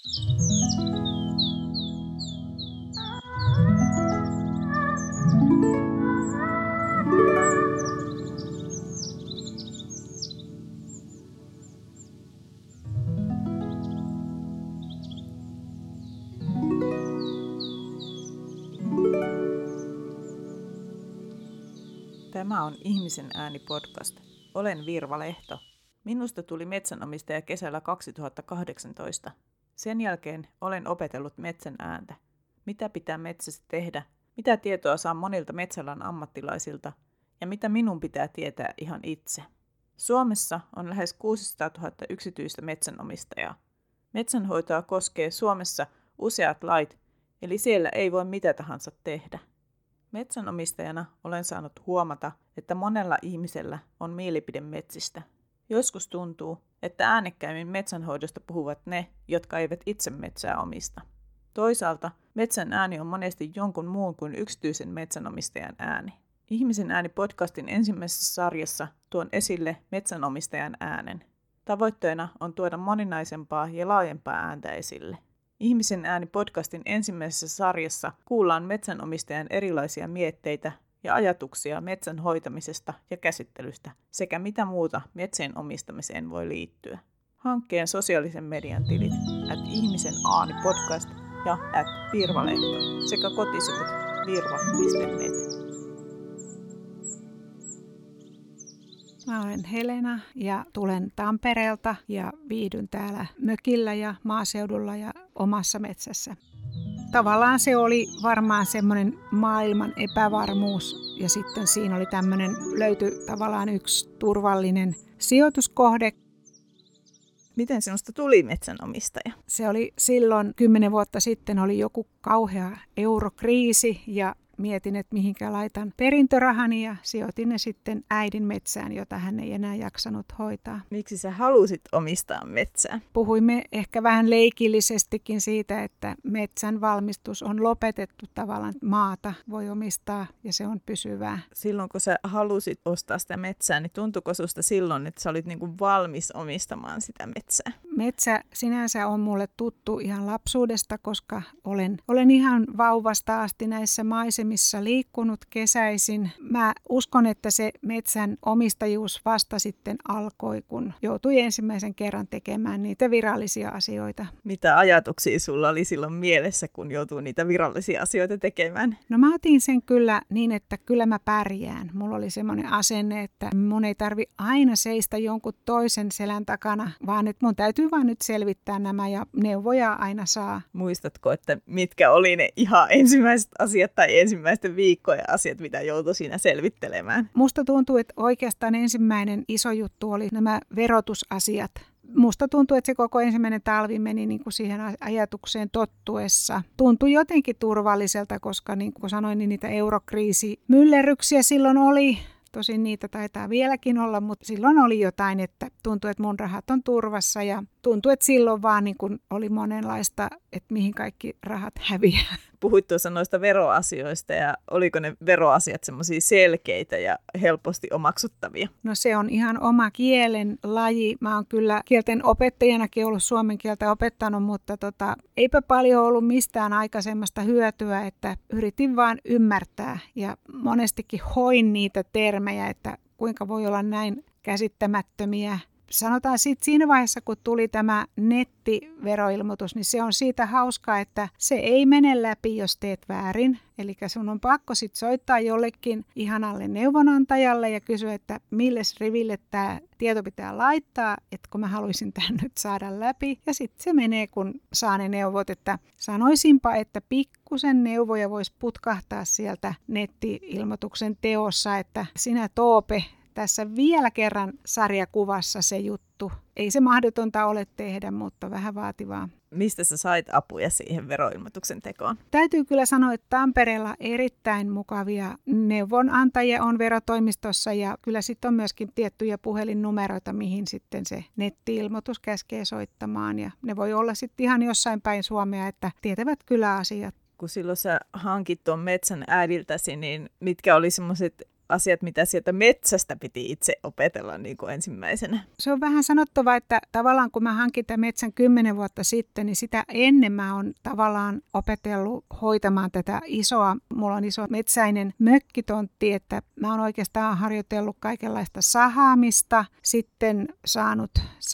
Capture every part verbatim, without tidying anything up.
Tämä on Ihmisen ääni podcast. Olen Virva Lehto. Minusta tuli metsänomistaja kesällä kaksituhattakahdeksantoista. Sen jälkeen olen opetellut metsän ääntä. Mitä pitää metsässä tehdä? Mitä tietoa saan monilta metsäalan ammattilaisilta? Ja mitä minun pitää tietää ihan itse? Suomessa on lähes kuusisataatuhatta yksityistä metsänomistajaa. Metsänhoitoa koskee Suomessa useat lait, eli siellä ei voi mitä tahansa tehdä. Metsänomistajana olen saanut huomata, että monella ihmisellä on mielipide metsistä. Joskus tuntuu, että äänekkäimmin metsänhoidosta puhuvat ne, jotka eivät itse metsää omista. Toisaalta metsän ääni on monesti jonkun muun kuin yksityisen metsänomistajan ääni. Ihmisen ääni podcastin ensimmäisessä sarjassa tuon esille metsänomistajan äänen. Tavoitteena on tuoda moninaisempaa ja laajempaa ääntä esille. Ihmisen ääni podcastin ensimmäisessä sarjassa kuullaan metsänomistajan erilaisia mietteitä ja ajatuksia metsän hoitamisesta ja käsittelystä sekä mitä muuta metsien omistamiseen voi liittyä. Hankkeen sosiaalisen median tilit at ihmisen ääni podcast ja at Virva Lehto sekä kotisivut virva piste net. Mä olen Helena ja tulen Tampereelta ja viihdyn täällä mökillä ja maaseudulla ja omassa metsässä. Tavallaan se oli varmaan semmoinen maailman epävarmuus ja sitten siinä oli tämmöinen, löytyi tavallaan yksi turvallinen sijoituskohde. Miten sinusta tuli metsänomistaja? Se oli silloin kymmenen vuotta sitten oli joku kauhea eurokriisi ja mietin, että mihinkä laitan perintörahani ja sijoitin ne sitten äidin metsään, jota hän ei enää jaksanut hoitaa. Miksi sä halusit omistaa metsää? Puhuimme ehkä vähän leikillisestikin siitä, että metsän valmistus on lopetettu tavallaan. Maata voi omistaa ja se on pysyvää. Silloin kun sä halusit ostaa sitä metsää, niin tuntuiko susta silloin, että sä olit niinku valmis omistamaan sitä metsää? Metsä sinänsä on mulle tuttu ihan lapsuudesta, koska olen, olen ihan vauvasta asti näissä maisemissa liikkunut kesäisin. Mä uskon, että se metsän omistajuus vasta sitten alkoi, kun joutui ensimmäisen kerran tekemään niitä virallisia asioita. Mitä ajatuksia sulla oli silloin mielessä, kun joutuu niitä virallisia asioita tekemään? No mä otin sen kyllä niin, että kyllä mä pärjään. Mulla oli semmoinen asenne, että mun ei tarvi aina seistä jonkun toisen selän takana, vaan että mun täytyy vaan nyt selvittää nämä ja neuvoja aina saa. Muistatko, että mitkä oli ne ihan ensimmäiset asiat tai ensimmäisten viikkojen asiat, mitä joutui siinä selvittelemään? Musta tuntuu, että oikeastaan ensimmäinen iso juttu oli nämä verotusasiat. Musta tuntuu, että se koko ensimmäinen talvi meni niin kuin siihen ajatukseen tottuessa. Tuntui jotenkin turvalliselta, koska niin kuin sanoin, niin niitä eurokriisimyllerryksiä silloin oli. Tosin niitä taitaa vieläkin olla, mutta silloin oli jotain, että tuntui, että mun rahat on turvassa ja tuntui, että silloin vaan niin kuin oli monenlaista, että mihin kaikki rahat häviää. Puhuit tuossa noista veroasioista ja oliko ne veroasiat semmoisia selkeitä ja helposti omaksuttavia? No se on ihan oma kielen laji. Mä oon kyllä kielten opettajanakin ollut suomen kieltä opettanut, mutta tota, eipä paljon ollut mistään aikaisemmasta hyötyä, että yritin vaan ymmärtää ja monestikin hoin niitä termejä, että kuinka voi olla näin käsittämättömiä. Sanotaan sitten siinä vaiheessa, kun tuli tämä nettiveroilmoitus, niin se on siitä hauskaa, että se ei mene läpi, jos teet väärin. Eli sun on pakko sitten soittaa jollekin ihanalle neuvonantajalle ja kysyä, että milles riville tämä tieto pitää laittaa, että kun mä haluaisin tämän nyt saada läpi. Ja sitten se menee, kun saa ne neuvot, että sanoisinpa, että pikkusen neuvoja voisi putkahtaa sieltä netti-ilmoituksen teossa, että sinä Toope, tässä vielä kerran sarjakuvassa se juttu. Ei se mahdotonta ole tehdä, mutta vähän vaativaa. Mistä sä sait apuja siihen veroilmoituksen tekoon? Täytyy kyllä sanoa, että Tampereella erittäin mukavia neuvonantajia on verotoimistossa ja kyllä sitten on myöskin tiettyjä puhelinnumeroita, mihin sitten se netti-ilmoitus käskee soittamaan. Ja ne voi olla sitten ihan jossain päin Suomea, että tietävät kyllä asiat. Kun silloin sä hankit tuon metsän äidiltäsi, niin mitkä oli semmoiset asiat, mitä sieltä metsästä piti itse opetella niin kuin ensimmäisenä? Se on vähän sanottava, että tavallaan kun mä hankin tämän metsän kymmenen vuotta sitten, niin sitä ennen mä oon tavallaan opetellut hoitamaan tätä isoa, mulla on iso metsäinen mökkitontti, että mä oon oikeastaan harjoitellut kaikenlaista sahaamista, sitten saanut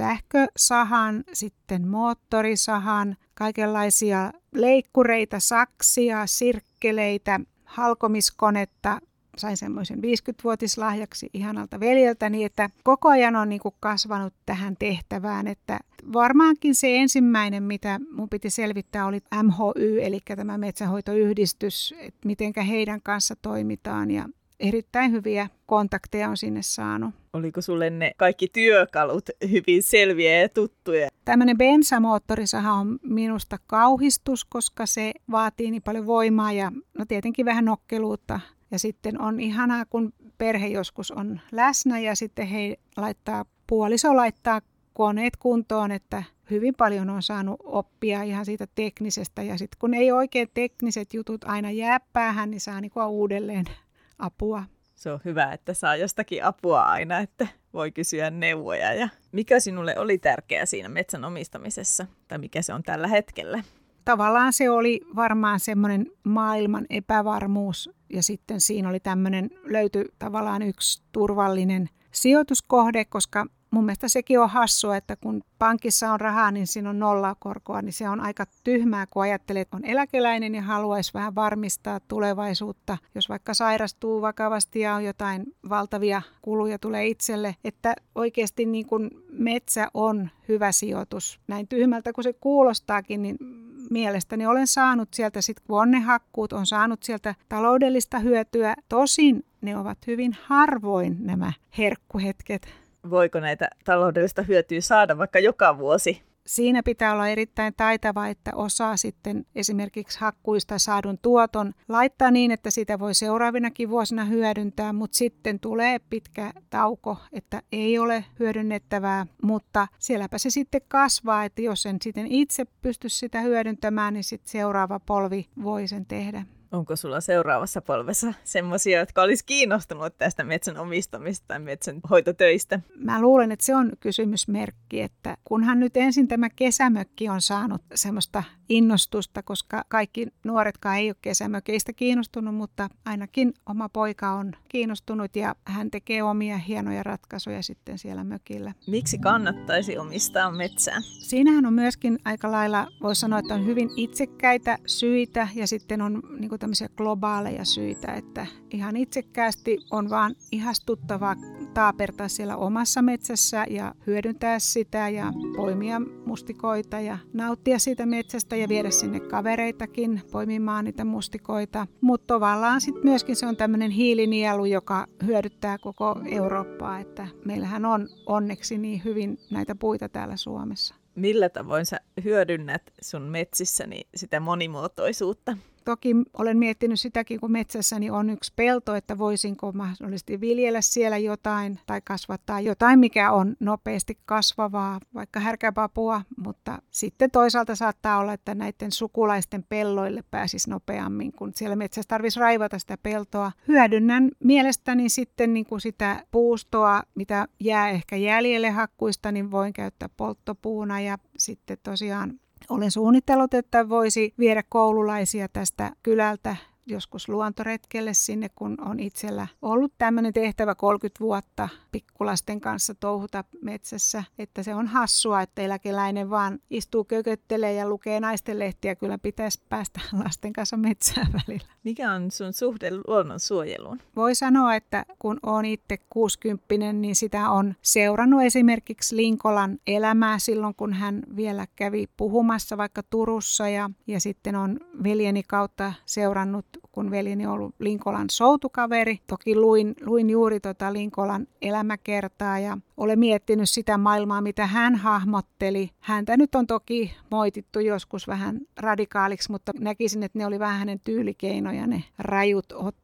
sähkösahan, sitten moottorisahan, kaikenlaisia leikkureita, saksia, sirkkeleitä, halkomiskonetta. Sain semmoisen viisikymmenvuotislahjaksi ihanalta veljeltäni, että koko ajan on niin kuin kasvanut tähän tehtävään. Että varmaankin se ensimmäinen, mitä mun piti selvittää, oli M H Y, eli tämä metsänhoitoyhdistys, että mitenkä heidän kanssa toimitaan. Ja erittäin hyviä kontakteja on sinne saanut. Oliko sulle ne kaikki työkalut hyvin selviä ja tuttuja? Tämmöinen bensamoottorisaha on minusta kauhistus, koska se vaatii niin paljon voimaa ja no tietenkin vähän nokkeluutta. Ja sitten on ihanaa, kun perhe joskus on läsnä ja sitten he laittaa, puoliso laittaa koneet kuntoon, että hyvin paljon on saanut oppia ihan siitä teknisestä. Ja sitten kun ei oikein tekniset jutut aina jää päähän, niin saa niin kuin uudelleen apua. Se on hyvä, että saa jostakin apua aina, että voi kysyä neuvoja. Ja mikä sinulle oli tärkeää siinä metsän omistamisessa, tai mikä se on tällä hetkellä? Tavallaan se oli varmaan semmoinen maailman epävarmuus, ja sitten siinä oli tämmöinen, löytyi tavallaan yksi turvallinen sijoituskohde, koska mun mielestä sekin on hassua, että kun pankissa on rahaa, niin siinä on nollakorkoa, niin se on aika tyhmää, kun ajattelee, että on eläkeläinen ja haluaisi vähän varmistaa tulevaisuutta. Jos vaikka sairastuu vakavasti ja on jotain valtavia kuluja tulee itselle, että oikeasti niin kuin metsä on hyvä sijoitus. Näin tyhmältä kuin se kuulostaakin, niin mielestäni olen saanut sieltä, sit kun on ne hakkuut, on saanut sieltä taloudellista hyötyä. Tosin ne ovat hyvin harvoin nämä herkkuhetket. Voiko näitä taloudellista hyötyä saada vaikka joka vuosi? Siinä pitää olla erittäin taitava, että osaa sitten esimerkiksi hakkuista saadun tuoton laittaa niin, että sitä voi seuraavinakin vuosina hyödyntää, mutta sitten tulee pitkä tauko, että ei ole hyödynnettävää, mutta sielläpä se sitten kasvaa, että jos en sitten itse pysty sitä hyödyntämään, niin sitten seuraava polvi voi sen tehdä. Onko sulla seuraavassa polvessa semmoisia, jotka olisi kiinnostunut tästä metsän omistamista tai metsän hoitotöistä? Mä luulen, että se on kysymysmerkki, että kunhan nyt ensin tämä kesämökki on saanut semmoista innostusta, koska kaikki nuoretkaan ei ole kesämökeistä kiinnostunut, mutta ainakin oma poika on kiinnostunut ja hän tekee omia hienoja ratkaisuja sitten siellä mökillä. Miksi kannattaisi omistaa metsää? Siinähän on myöskin aika lailla, voi sanoa, että on hyvin itsekkäitä syitä ja sitten on niin kuin tämmöisiä globaaleja syitä, että ihan itsekkäästi on vaan ihastuttavaa taapertaa siellä omassa metsässä ja hyödyntää sitä ja poimia mustikoita ja nauttia siitä metsästä ja viedä sinne kavereitakin poimimaan niitä mustikoita. Mutta tavallaan sitten myöskin se on tämmöinen hiilinielu, joka hyödyttää koko Eurooppaa, että meillähän on onneksi niin hyvin näitä puita täällä Suomessa. Millä tavoin sä hyödynnät sun metsissäni sitä monimuotoisuutta? Toki olen miettinyt sitäkin, kun metsässäni on yksi pelto, että voisinko mahdollisesti viljellä siellä jotain tai kasvattaa jotain, mikä on nopeasti kasvavaa, vaikka härkäpapua, mutta sitten toisaalta saattaa olla, että näiden sukulaisten pelloille pääsisi nopeammin, kun siellä metsässä tarvitsisi raivata sitä peltoa. Hyödynnän mielestäni sitten niin kuin sitä puustoa, mitä jää ehkä jäljelle hakkuista, niin voin käyttää polttopuuna ja sitten tosiaan olen suunnitellut, että voisi viedä koululaisia tästä kylältä joskus luontoretkelle sinne, kun on itsellä ollut tämmöinen tehtävä kolmekymmentä vuotta pikkulasten kanssa touhuta metsässä. Että se on hassua, että eläkeläinen vaan istuu kököttelee ja lukee naistenlehtiä. Kyllä pitäisi päästä lasten kanssa metsään välillä. Mikä on sun suhde luonnonsuojeluun? Voi sanoa, että kun olen itse kuusikymppinen, niin sitä on seurannut esimerkiksi Linkolan elämää silloin, kun hän vielä kävi puhumassa vaikka Turussa. Ja, ja sitten on veljeni kautta seurannut, kun veljeni on ollut Linkolan soutukaveri. Toki luin, luin juuri tota Linkolan elämäkertaa ja olen miettinyt sitä maailmaa, mitä hän hahmotteli. Häntä nyt on toki moitittu joskus vähän radikaaliksi, mutta näkisin, että ne oli vähän hänen tyylikeinoja, ne rajut otteet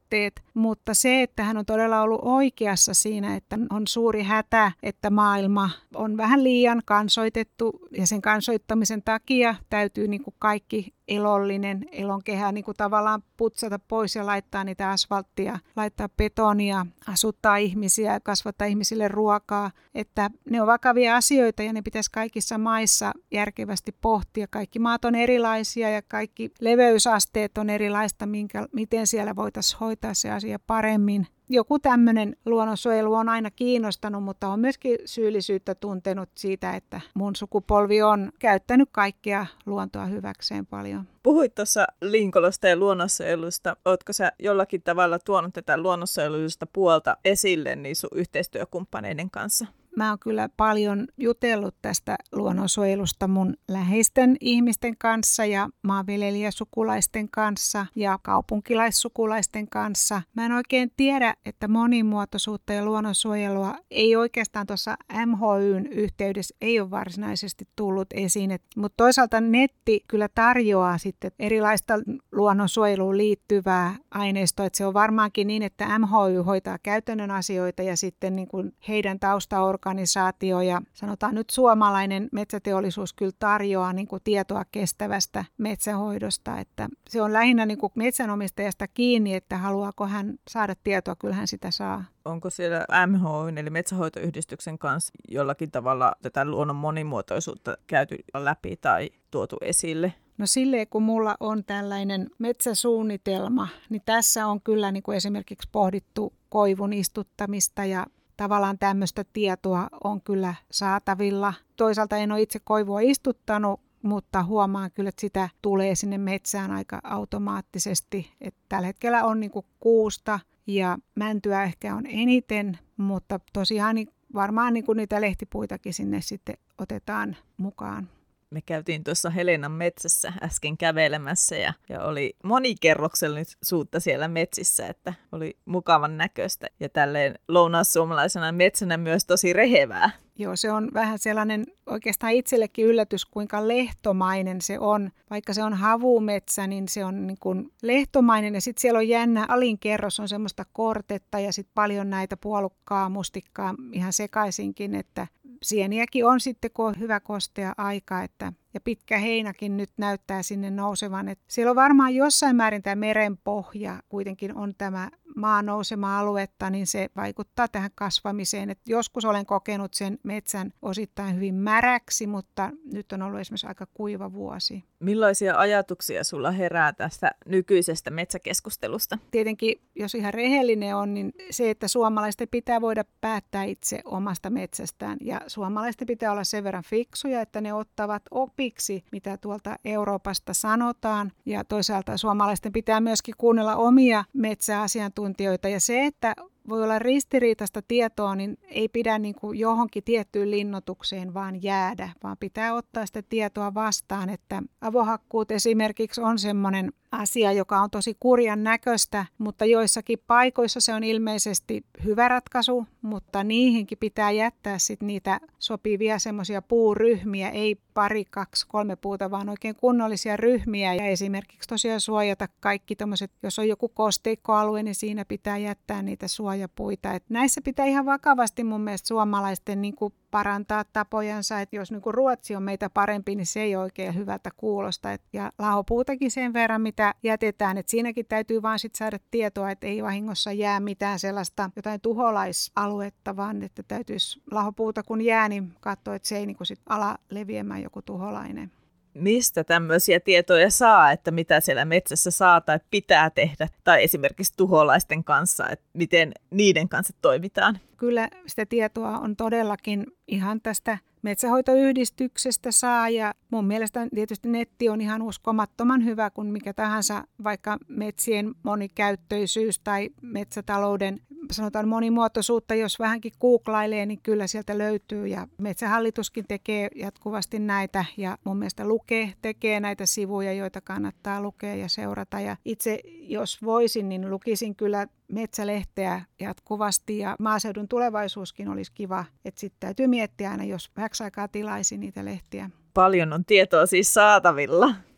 tavoitteet, mutta se, että hän on todella ollut oikeassa siinä, että on suuri hätä, että maailma on vähän liian kansoitettu ja sen kansoittamisen takia täytyy niin kuin kaikki elollinen elonkehä niin kuin tavallaan putsata pois ja laittaa niitä asfalttia, laittaa betonia, asuttaa ihmisiä, kasvattaa ihmisille ruokaa. Että ne on vakavia asioita ja ne pitäisi kaikissa maissa järkevästi pohtia. Kaikki maat on erilaisia ja kaikki leveysasteet on erilaista, minkä, miten siellä voitaisiin hoitaa se asia paremmin. Joku tämmöinen luonnonsuojelu on aina kiinnostanut, mutta on myöskin syyllisyyttä tuntenut siitä, että mun sukupolvi on käyttänyt kaikkea luontoa hyväkseen paljon. Puhuit tuossa Linkolosta ja luonnonsuojelusta. Ootko sä jollakin tavalla tuonut tätä luonnonsuojelusta puolta esille niin sun yhteistyökumppaneiden kanssa? Mä oon kyllä paljon jutellut tästä luonnonsuojelusta mun läheisten ihmisten kanssa ja maanviljelijäsukulaisten kanssa ja kaupunkilaissukulaisten kanssa. Mä en oikein tiedä, että monimuotoisuutta ja luonnonsuojelua ei oikeastaan tuossa M H Y:n yhteydessä ei ole varsinaisesti tullut esiin. Mutta toisaalta netti kyllä tarjoaa sitten erilaista luonnonsuojeluun liittyvää aineistoa. Että se on varmaankin niin, että M H Y hoitaa käytännön asioita ja sitten niin kuin heidän taustaorganisaatio ja sanotaan nyt suomalainen metsäteollisuus kyllä tarjoaa niin kuin tietoa kestävästä metsähoidosta, että se on lähinnä niin kuin metsänomistajasta kiinni, että haluaako hän saada tietoa, kyllä hän sitä saa. Onko siellä M H Y eli Metsänhoitoyhdistyksen kanssa jollakin tavalla tätä luonnon monimuotoisuutta käyty läpi tai tuotu esille? No silleen, kun mulla on tällainen metsäsuunnitelma, niin tässä on kyllä niin kuin esimerkiksi pohdittu koivun istuttamista ja tavallaan tämmöistä tietoa on kyllä saatavilla. Toisaalta en ole itse koivua istuttanut, mutta huomaan kyllä, että sitä tulee sinne metsään aika automaattisesti. Että tällä hetkellä on niin kuin kuusta ja mäntyä ehkä on eniten, mutta tosiaan niin varmaan niin kuin niitä lehtipuitakin sinne sitten otetaan mukaan. Me käytiin tuossa Helenan metsässä äsken kävelemässä ja, ja oli monikerroksellisuutta siellä metsissä, että oli mukavan näköistä ja tälleen lounaissuomalaisena metsänä myös tosi rehevää. Joo, se on vähän sellainen oikeastaan itsellekin yllätys, kuinka lehtomainen se on. Vaikka se on havumetsä, niin se on niin kuin lehtomainen ja sitten siellä on jännä alinkerros, on semmoista kortetta ja sitten paljon näitä puolukkaa, mustikkaa ihan sekaisinkin, että sieniäkin on sitten, kun on hyvä kostea aika, että ja pitkä heinäkin nyt näyttää sinne nousevan. Että siellä on varmaan jossain määrin tämä merenpohja, kuitenkin on tämä maan nousema aluetta, niin se vaikuttaa tähän kasvamiseen. Et joskus olen kokenut sen metsän osittain hyvin märäksi, mutta nyt on ollut esimerkiksi aika kuiva vuosi. Millaisia ajatuksia sulla herää tästä nykyisestä metsäkeskustelusta? Tietenkin, jos ihan rehellinen on, niin se, että suomalaisten pitää voida päättää itse omasta metsästään. Ja suomalaisten pitää olla sen verran fiksuja, että ne ottavat opiksi, mitä tuolta Euroopasta sanotaan. Ja toisaalta suomalaisten pitää myöskin kuunnella omia metsäasiantuntijoita. Ja se, että voi olla ristiriitaista tietoa, niin ei pidä niin kuin johonkin tiettyyn linnoitukseen vaan jäädä, vaan pitää ottaa sitä tietoa vastaan, että avohakkuut esimerkiksi on semmoinen asia, joka on tosi kurjan näköistä, mutta joissakin paikoissa se on ilmeisesti hyvä ratkaisu, mutta niihinkin pitää jättää sit niitä sopivia semmoisia puuryhmiä, ei pari, kaksi, kolme puuta, vaan oikein kunnollisia ryhmiä ja esimerkiksi tosiaan suojata kaikki tommoset, jos on joku kosteikkoalue, niin siinä pitää jättää niitä suojapuita. Et näissä pitää ihan vakavasti mun mielestä suomalaisten niin kuin parantaa tapojansa, että jos niin kuin Ruotsi on meitä parempi, niin se ei oikein hyvältä kuulosta. Et, ja lahopuutakin sen verran, mitä jätetään, että siinäkin täytyy vaan sit saada tietoa, että ei vahingossa jää mitään sellaista jotain tuholaisaluetta, vaan että täytyisi lahopuuta kun jää, niin katsoa, että se ei niin kuin sit ala leviämään joku tuholainen. Mistä tämmöisiä tietoja saa, että mitä siellä metsässä saa tai pitää tehdä, tai esimerkiksi tuholaisten kanssa, että miten niiden kanssa toimitaan? Kyllä sitä tietoa on todellakin ihan tästä metsänhoitoyhdistyksestä saa ja mun mielestä tietysti netti on ihan uskomattoman hyvä kuin mikä tahansa, vaikka metsien monikäyttöisyys tai metsätalouden sanotaan monimuotoisuutta, jos vähänkin googlailee, niin kyllä sieltä löytyy ja Metsähallituskin tekee jatkuvasti näitä ja mun mielestä Luke tekee näitä sivuja, joita kannattaa lukea ja seurata ja itse jos voisin, niin lukisin kyllä metsälehteä jatkuvasti ja maaseudun tulevaisuuskin olisi kiva, että sitten täytyy miettiä aina, jos vähäksi aikaa tilaisi niitä lehtiä. Paljon on tietoa siis saatavilla.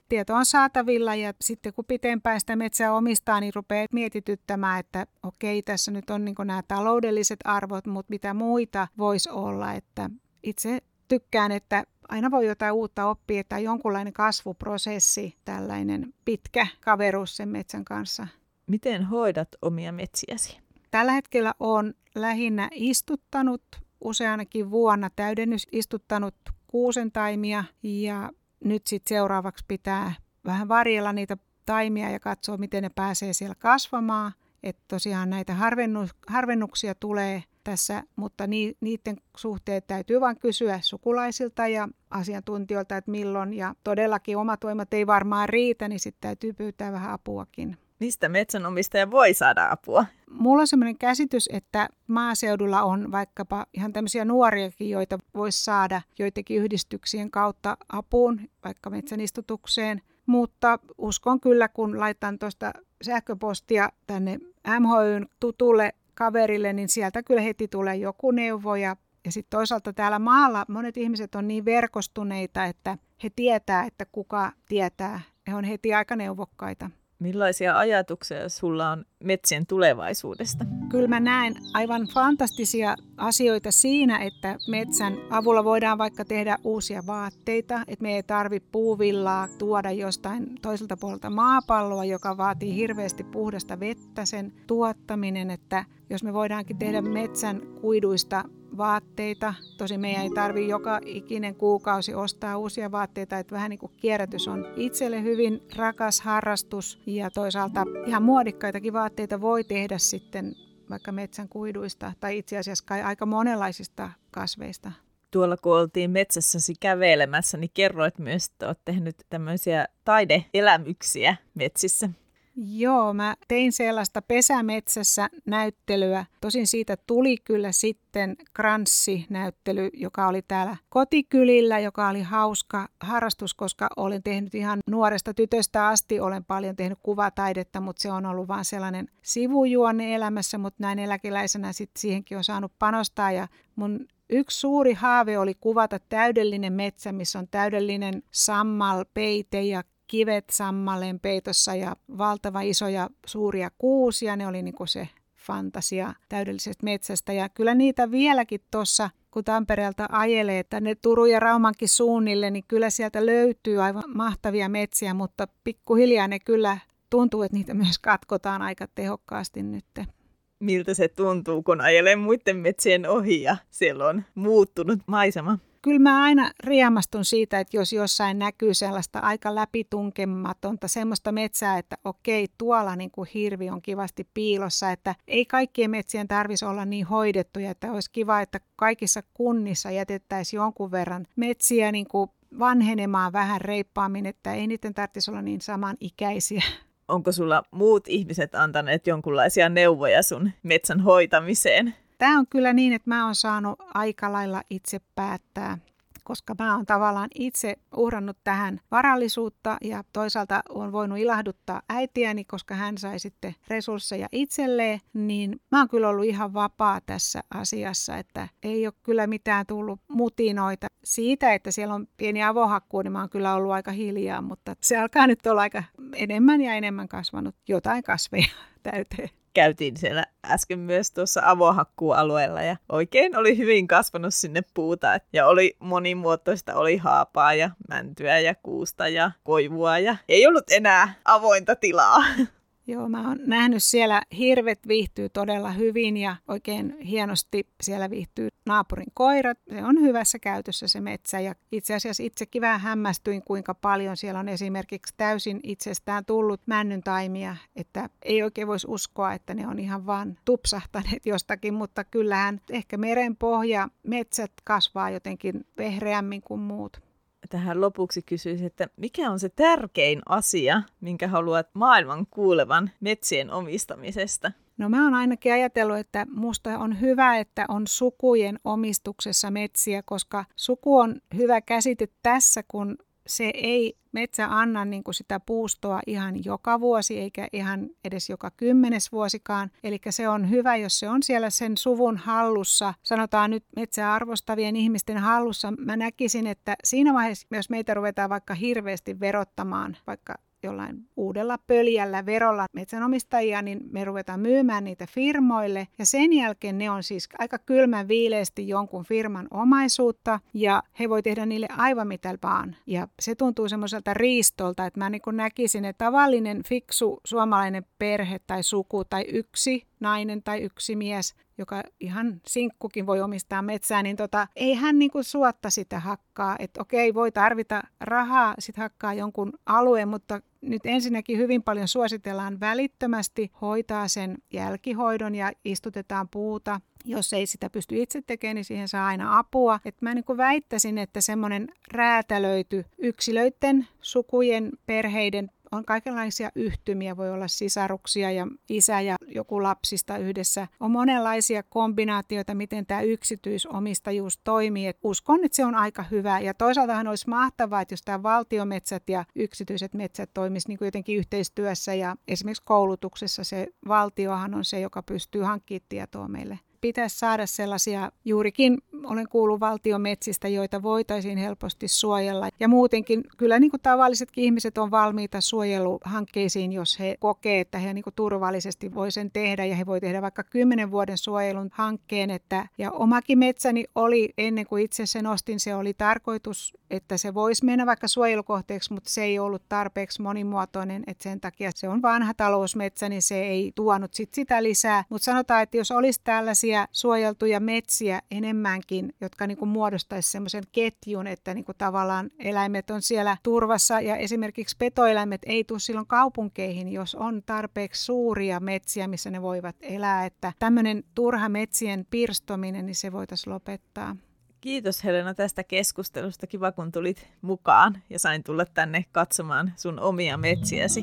tieto on saatavilla ja sitten kun pitempään sitä metsää omistaa, niin rupeaa mietityttämään, että okei, tässä nyt on niin kuin nämä taloudelliset arvot, mutta mitä muita voisi olla. Että itse tykkään, että aina voi jotain uutta oppia, että on jonkunlainen kasvuprosessi, tällainen pitkä kaveruus sen metsän kanssa. Miten hoidat omia metsiäsi? Tällä hetkellä olen lähinnä istuttanut, useanakin vuonna täydennys istuttanut kuusentaimia ja nyt sitten seuraavaksi pitää vähän varjella niitä taimia ja katsoa, miten ne pääsee siellä kasvamaan. Että tosiaan näitä harvennuksia tulee tässä, mutta niiden suhteen täytyy vain kysyä sukulaisilta ja asiantuntijoilta, että milloin. Ja todellakin omat voimat ei varmaan riitä, niin sitten täytyy pyytää vähän apuakin. Mistä metsänomistaja voi saada apua? Mulla on sellainen käsitys, että maaseudulla on vaikkapa ihan tämmöisiä nuoriakin, joita voisi saada joitakin yhdistyksien kautta apuun, vaikka metsänistutukseen. Mutta uskon kyllä, kun laitan tuosta sähköpostia tänne M H Y:n tutulle kaverille, niin sieltä kyllä heti tulee joku neuvo. Ja, ja sitten toisaalta täällä maalla monet ihmiset on niin verkostuneita, että he tietää, että kuka tietää. He on heti aika neuvokkaita. Millaisia ajatuksia sulla on metsien tulevaisuudesta? Kyllä mä näen aivan fantastisia asioita siinä, että metsän avulla voidaan vaikka tehdä uusia vaatteita. Että me ei tarvitse puuvillaa tuoda jostain toiselta puolelta maapalloa, joka vaatii hirveästi puhdasta vettä sen tuottaminen. Että jos me voidaankin tehdä metsän kuiduista vaatteita. Tosin meidän ei tarvitse joka ikinen kuukausi ostaa uusia vaatteita, että vähän niin kuin kierrätys on itselle hyvin rakas harrastus ja toisaalta ihan muodikkaitakin vaatteita voi tehdä sitten vaikka metsän kuiduista tai itse asiassa kai aika monenlaisista kasveista. Tuolla kun oltiin metsässäsi kävelemässä, niin kerroit myös, että olet tehnyt tämmöisiä taideelämyksiä metsissä. Joo, mä tein sellaista pesämetsässä näyttelyä. Tosin siitä tuli kyllä sitten kranssinäyttely, joka oli täällä kotikylillä, joka oli hauska harrastus, koska olen tehnyt ihan nuoresta tytöstä asti, olen paljon tehnyt kuvataidetta, mutta se on ollut vain sellainen sivujuonne elämässä, mutta näin eläkeläisenä sitten siihenkin on saanut panostaa ja mun yksi suuri haave oli kuvata täydellinen metsä, missä on täydellinen sammalpeite ja kivet sammaleen peitossa ja valtava isoja suuria kuusia. Ne oli niin kuin se fantasia täydellisestä metsästä. Ja kyllä niitä vieläkin tuossa, kun Tampereelta ajelee tänne Turun ja Raumankin suunnille, niin kyllä sieltä löytyy aivan mahtavia metsiä, mutta pikkuhiljaa ne kyllä tuntuu, että niitä myös katkotaan aika tehokkaasti nyt. Miltä se tuntuu, kun ajelee muiden metsien ohi ja siellä on muuttunut maisema? Kyllä mä aina riemastun siitä, että jos jossain näkyy sellaista aika läpitunkematonta semmoista metsää, että okei, tuolla niin kuin hirvi on kivasti piilossa, että ei kaikkien metsien tarvitsisi olla niin hoidettuja, että olisi kiva, että kaikissa kunnissa jätettäisiin jonkun verran metsiä niin kuin vanhenemaan vähän reippaammin, että ei niiden tarvitsisi olla niin samanikäisiä. Onko sulla muut ihmiset antaneet jonkunlaisia neuvoja sun metsän hoitamiseen? Tämä on kyllä niin, että mä oon saanut aika lailla itse päättää, koska mä oon tavallaan itse uhrannut tähän varallisuutta ja toisaalta oon voinut ilahduttaa äitiäni, koska hän sai sitten resursseja itselleen, niin mä oon kyllä ollut ihan vapaa tässä asiassa, että ei ole kyllä mitään tullut mutinoita. Siitä, että siellä on pieni avohakkuu, niin mä oon kyllä ollut aika hiljaa, mutta se alkaa nyt olla aika enemmän ja enemmän kasvanut jotain kasveja täyteen. Käytiin siellä äsken myös tuossa avohakkuualueella ja oikein oli hyvin kasvanut sinne puuta. Ja oli monimuotoista, oli haapaa ja mäntyä ja kuusta ja koivua ja ei ollut enää avointa tilaa. Joo, mä oon nähnyt siellä hirvet viihtyy todella hyvin ja oikein hienosti siellä viihtyy naapurin koirat. Se on hyvässä käytössä se metsä ja itse asiassa itsekin vähän hämmästyin, kuinka paljon siellä on esimerkiksi täysin itsestään tullut männyntaimia, että ei oikein voisi uskoa, että ne on ihan vaan tupsahtaneet jostakin, mutta kyllähän ehkä merenpohja, metsät kasvaa jotenkin vehreämmin kuin muut. Tähän lopuksi kysyisin, että mikä on se tärkein asia, minkä haluat maailman kuulevan metsien omistamisesta? No mä oon ainakin ajatellut, että musta on hyvä, että on sukujen omistuksessa metsiä, koska suku on hyvä käsite tässä, kun se ei metsä anna niin kuin sitä puustoa ihan joka vuosi eikä ihan edes joka kymmenes vuosikaan. Eli se on hyvä, jos se on siellä sen suvun hallussa, sanotaan nyt metsää arvostavien ihmisten hallussa. Mä näkisin, että siinä vaiheessa, jos meitä ruvetaan vaikka hirveästi verottamaan, vaikka jollain uudella pöljällä verolla metsänomistajia, niin me ruvetaan myymään niitä firmoille. Ja sen jälkeen ne on siis aika kylmän viileästi jonkun firman omaisuutta ja he voi tehdä niille aivan mitä vaan. Ja se tuntuu semmoiselta riistolta, että mä niin kuin näkisin, että tavallinen fiksu suomalainen perhe tai suku tai yksi nainen tai yksi mies, joka ihan sinkkukin voi omistaa metsää, niin tota, ei hän niinku suotta sitä hakkaa. Että okei, voi tarvita rahaa sit hakkaa jonkun alueen, mutta nyt ensinnäkin hyvin paljon suositellaan välittömästi hoitaa sen jälkihoidon ja istutetaan puuta. Jos ei sitä pysty itse tekemään, niin siihen saa aina apua. Et mä niin kuin väittäisin, että semmoinen räätälöity yksilöiden, sukujen, perheiden on kaikenlaisia yhtymiä, voi olla sisaruksia ja isä ja joku lapsista yhdessä. On monenlaisia kombinaatioita, miten tämä yksityisomistajuus toimii. Et uskon, että se on aika hyvä. Ja toisaaltahan olisi mahtavaa, että jos tämä valtiometsät ja yksityiset metsät toimisi niin kuin jotenkin yhteistyössä ja esimerkiksi koulutuksessa se valtiohan on se, joka pystyy hankkimaan tietoa meille. Pitäisi saada sellaisia, juurikin olen kuullut valtiometsistä, joita voitaisiin helposti suojella. Ja muutenkin kyllä niin kuin tavallisetkin ihmiset on valmiita suojeluhankkeisiin, jos he kokee, että he niin kuin turvallisesti voi sen tehdä. Ja he voi tehdä vaikka kymmenen vuoden suojelun hankkeen. Että, ja omakin metsäni oli, ennen kuin itse sen ostin, se oli tarkoitus, että se voisi mennä vaikka suojelukohteeksi, mutta se ei ollut tarpeeksi monimuotoinen. Että sen takia se on vanha talousmetsä, niin se ei tuonut sit sitä lisää. Mutta sanotaan, että jos olisi tällaisia suojeltuja metsiä enemmänkin, jotka niin kuin muodostaisi semmoisen ketjun, että niin kuin tavallaan eläimet on siellä turvassa ja esimerkiksi petoeläimet ei tule silloin kaupunkeihin, jos on tarpeeksi suuria metsiä, missä ne voivat elää, että tämmöinen turha metsien pirstominen, niin se voitaisiin lopettaa. Kiitos Helena tästä keskustelusta. Kiva kun tulit mukaan ja sain tulla tänne katsomaan sun omia metsiäsi.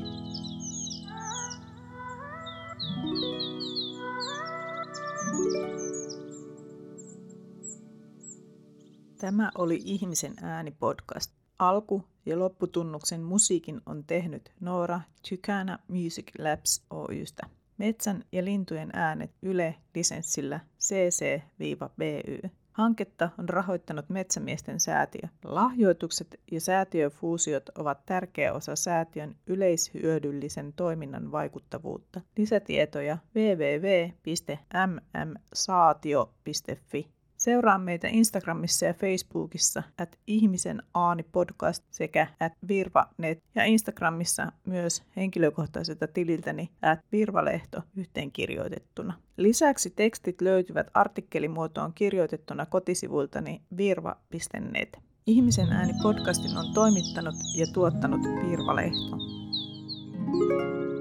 Tämä oli Ihmisen ääni podcast. Alku- ja lopputunnuksen musiikin on tehnyt Noora Tykänä Music Labs Oy:stä. Metsän ja lintujen äänet Yle-lisenssillä C C B Y. Hanketta on rahoittanut Metsämiesten säätiö. Lahjoitukset ja säätiöfuusiot ovat tärkeä osa säätiön yleishyödyllisen toiminnan vaikuttavuutta. Lisätietoja double-u double-u double-u piste m m saatio piste f i. Seuraa meitä Instagramissa ja Facebookissa at ihmisen aani podcast sekä at virvanet ja Instagramissa myös henkilökohtaiselta tililtäni at virvalehto yhteenkirjoitettuna. Lisäksi tekstit löytyvät artikkelimuotoon kirjoitettuna kotisivuiltani virva piste net. Ihmisen ääni podcastin on toimittanut ja tuottanut Virvalehto.